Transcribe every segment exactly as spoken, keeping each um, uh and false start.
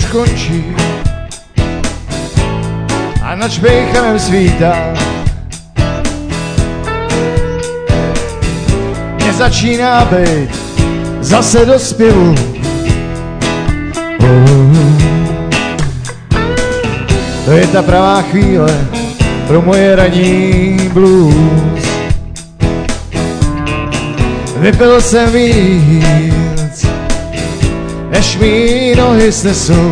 skončí a nad špejchanem svítá. Mně začíná být zase do zpěvu. To je ta pravá chvíle pro moje ranní blues. Vypil jsem víc, než mý nohy snesou,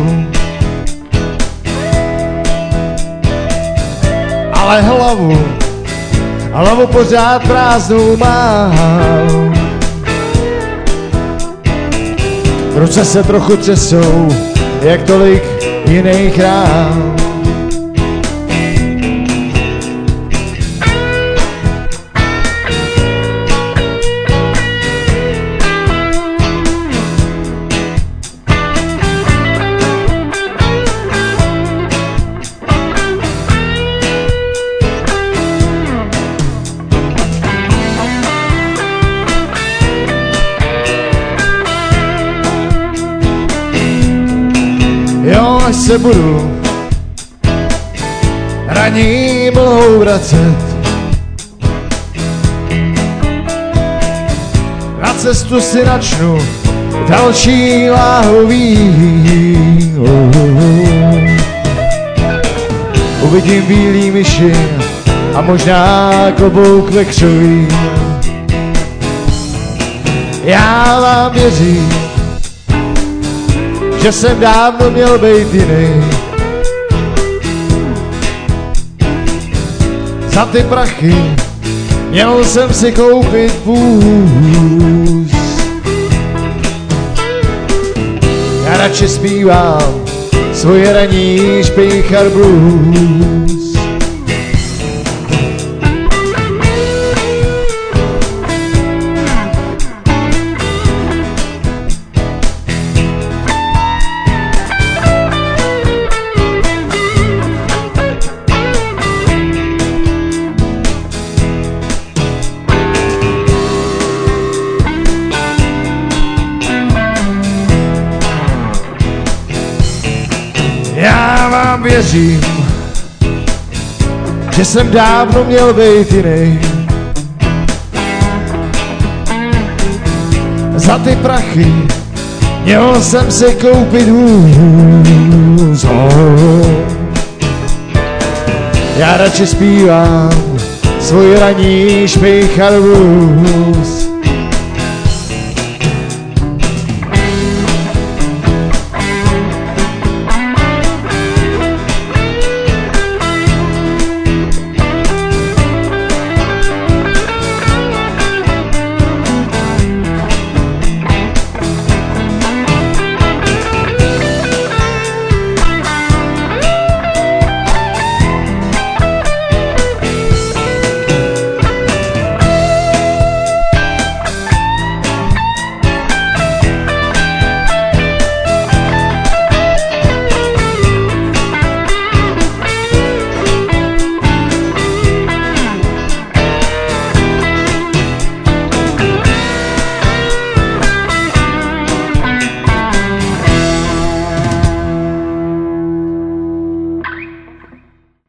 ale hlavu, hlavu pořád prázdnou mám. Ruce se trochu třesou, jak tolik jiných rán. Jo, až se budu raní mlhou vracet na cestu, si načnu další láhový. Oh, oh, oh. Uvidím bílý myši a možná klobouk vekřový. Já vám věřím, že jsem dávno měl být jiný. Za ty prachy měl jsem si koupit vůz. Já radši zpívám svoje ranní špejchar blues. Já vám věřím, že jsem dávno měl být jiný. Za ty prachy měl jsem si koupit vůz. Oh. Já radši zpívám svůj ranní špejchar blues.